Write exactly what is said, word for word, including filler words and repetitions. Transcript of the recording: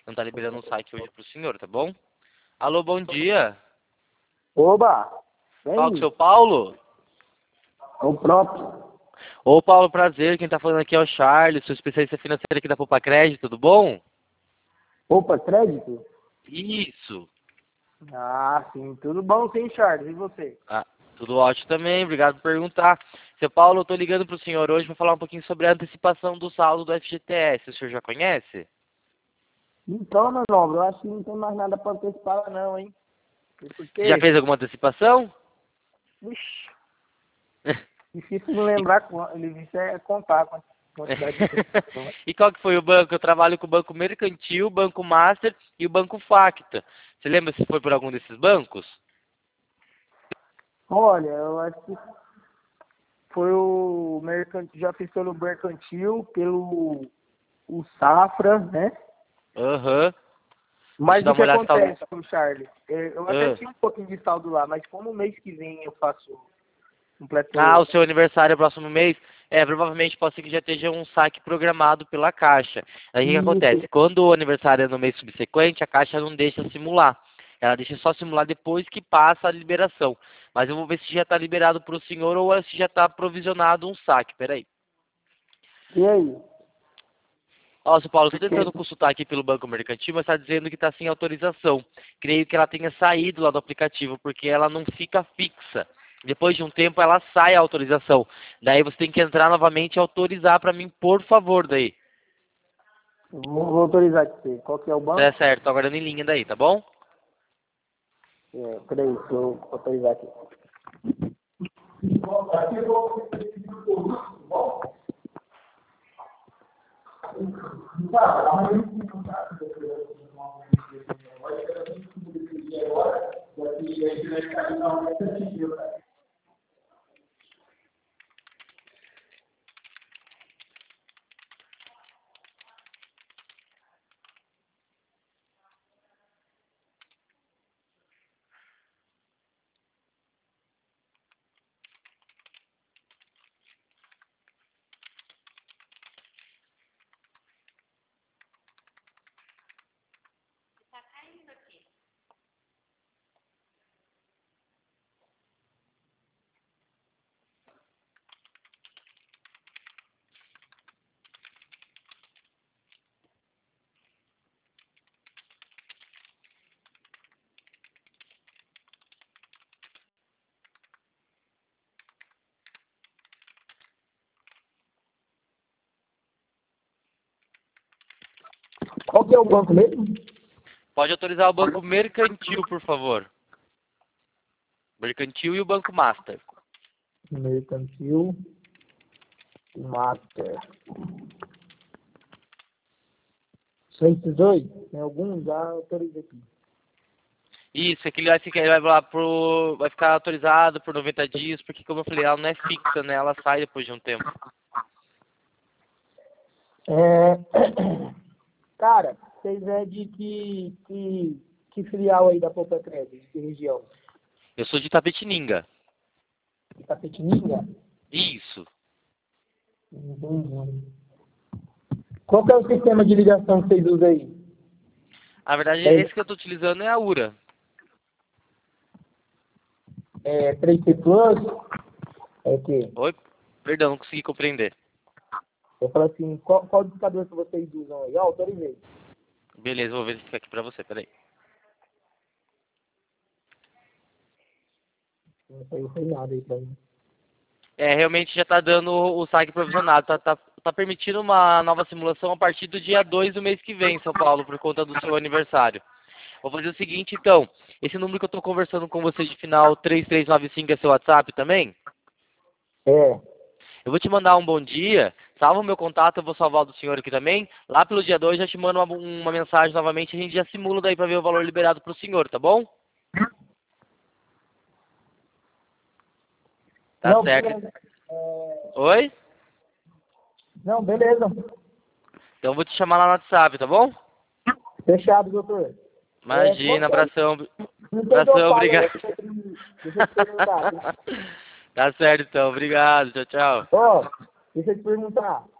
não tá liberando o saque hoje pro senhor, tá bom? Alô, bom dia. Oba! Fala com o seu Paulo? O próprio. Ô, Paulo, prazer. Quem tá falando aqui é o Charles, sou especialista financeiro aqui da Poupa Crédito, tudo bom? Opa, crédito? Isso. Ah, sim. Tudo bom, sim, Charles. E você? Ah, tudo ótimo também, obrigado por perguntar. Seu Paulo, eu tô ligando pro senhor hoje para falar um pouquinho sobre a antecipação do saldo do F G T S. O senhor já conhece? Então, meu nobre, eu acho que não tem mais nada pra antecipar, não, hein? E por Você já quê? fez alguma antecipação? Ixi, difícil me lembrar quanto. Ele disse é contar a quantidade de antecipação. E qual que foi o banco? Eu trabalho com o Banco Mercantil, o Banco Master e o Banco Facta. Você lembra se foi por algum desses bancos? Olha, eu acho que foi o mercantil, já fiz pelo mercantil, pelo o Safra, né? Aham. Deixa eu Mas dar o uma que olhada se tá... acontece, com o Charles? É, eu até Ah. tinha um pouquinho de saldo lá, mas como mês que vem eu faço, Ah, completo. o seu aniversário é próximo mês? É, provavelmente pode ser que já esteja um saque programado pela Caixa. Aí o que que Isso. acontece? Quando o aniversário é no mês subsequente, a Caixa não deixa simular. Ela deixa só simular depois que passa a liberação. Mas eu vou ver se já está liberado para o senhor ou se já está provisionado um saque. Peraí. E aí? Ó, seu Paulo, estou Porque, tentando consultar aqui pelo Banco Mercantil, mas está dizendo que está sem autorização. Creio que ela tenha saído lá do aplicativo, porque ela não fica fixa. Depois de um tempo ela sai a autorização. Daí você tem que entrar novamente e autorizar para mim, por favor, daí. vou, vou autorizar de você. Qual que é o Tá banco? certo, tô aguardando em linha daí, tá bom? É, peraí, deixa eu autorizar aqui. Qual que é o banco mesmo? Pode autorizar o Banco Mercantil, por favor. Mercantil e o Banco Master. Mercantil Master. São esses dois? Tem algum? Já autorizei aqui. Isso, aquele vai ficar, ele vai lá pro. Vai ficar autorizado por noventa dias, porque como eu falei, ela não é fixa, né? Ela sai depois de um tempo. É... Cara, vocês é de que, que, que filial aí da Poupa Crédito? De que região? Eu sou de Tapetininga. Tapetininga? Isso. Entendi. Qual que é o sistema de ligação que vocês usam aí? A verdade, É, esse que eu tô utilizando é a URA. é três C Plus? É o quê? Oi? Perdão, não consegui compreender. Eu falo assim, qual, qual discador que vocês usam aí? Ó, autorizei. Beleza, vou verificar aqui pra você, peraí. Não saiu foi nada aí pra mim. É, realmente já tá dando o saque provisionado. Tá, tá, tá permitindo uma nova simulação a partir do dia dois do mês que vem, São Paulo, por conta do seu aniversário. Vou fazer o seguinte, então. Esse número que eu tô conversando com você de final três três nove cinco é seu WhatsApp também? É. Eu vou te mandar um bom dia. Salva o meu contato, eu vou salvar o do senhor aqui também. Lá pelo dia dois já te mando uma, uma mensagem novamente. A gente já simula daí pra ver o valor liberado pro senhor, tá bom? Tá Não, certo. beleza. É, Oi? não, beleza. Então eu vou te chamar lá no WhatsApp, tá bom? Fechado, doutor. É, qual Imagina, que é o... abração. Não tem Abração, falha aí obrigado. sobre... Deixa eu te perguntar. Tá certo então, obrigado, tchau, tchau. Ó, deixa eu te perguntar.